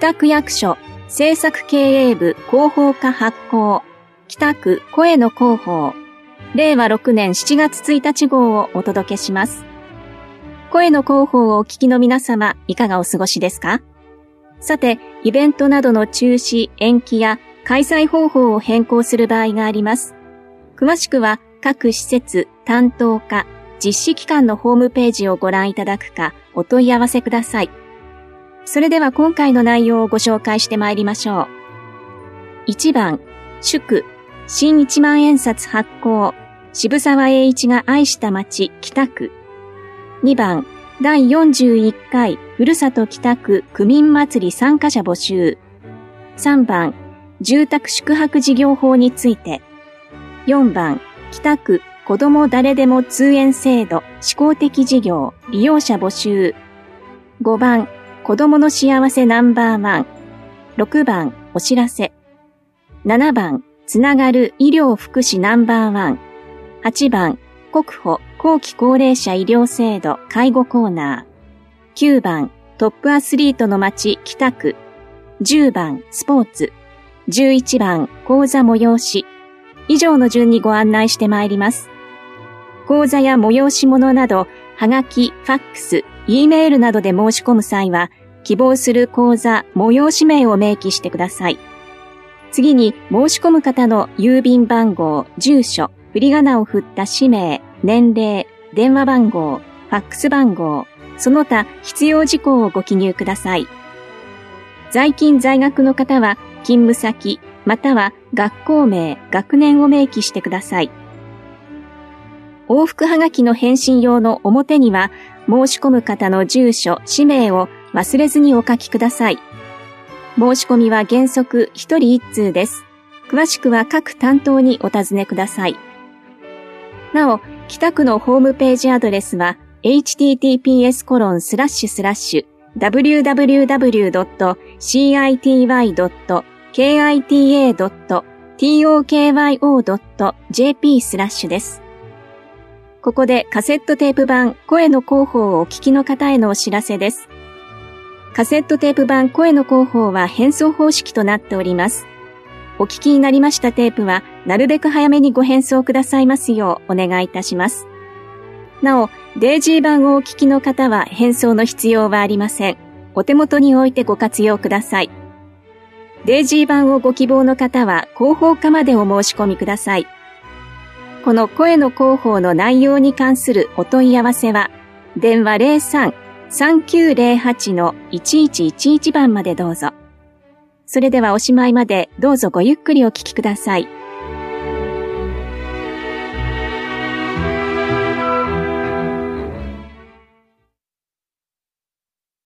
北区役所政策経営部広報課発行北区声の広報令和6年7月1日号をお届けします。声の広報をお聞きの皆様、いかがお過ごしですか？さて、イベントなどの中止、延期や開催方法を変更する場合があります。詳しくは各施設、担当課、実施機関のホームページをご覧いただくかお問い合わせください。それでは今回の内容をご紹介してまいりましょう。1番、祝、新一万円札発行、渋沢栄一が愛した町、北区。2番、第41回ふるさと北区区民祭り参加者募集。3番、住宅宿泊事業法について。4番、北区子ども誰でも通園制度施行的事業利用者募集。5番、子どもの幸せナンバーワン。6番、お知らせ。7番、つながる医療福祉ナンバーワン。8番、国保後期高齢者医療制度介護コーナー。9番、トップアスリートの街北区。10番、スポーツ。11番、講座催し。以上の順にご案内してまいります。講座や催し物など、はがき、ファックス、Eメールなどで申し込む際は、希望する講座、催し名を明記してください。次に、申し込む方の郵便番号、住所、振り仮名を振った氏名、年齢、電話番号、ファックス番号、その他必要事項をご記入ください。在勤在学の方は、勤務先、または学校名、学年を明記してください。往復はがきの返信用の表には、申し込む方の住所、氏名を忘れずにお書きください。申し込みは原則1人1通です。詳しくは各担当にお尋ねください。なお、北区のホームページアドレスは https://www.cita.kita.tokyo.jp/ です。ここでカセットテープ版声の広報をお聞きの方へのお知らせです。カセットテープ版声の広報は返送方式となっております。お聞きになりましたテープはなるべく早めにご返送くださいますようお願いいたします。なお、デイジー版をお聞きの方は返送の必要はありません。お手元に置いてご活用ください。デイジー版をご希望の方は広報課までお申し込みください。この声の広報の内容に関するお問い合わせは、電話 03-3908-1111 番までどうぞ。それではおしまいまでどうぞごゆっくりお聞きください。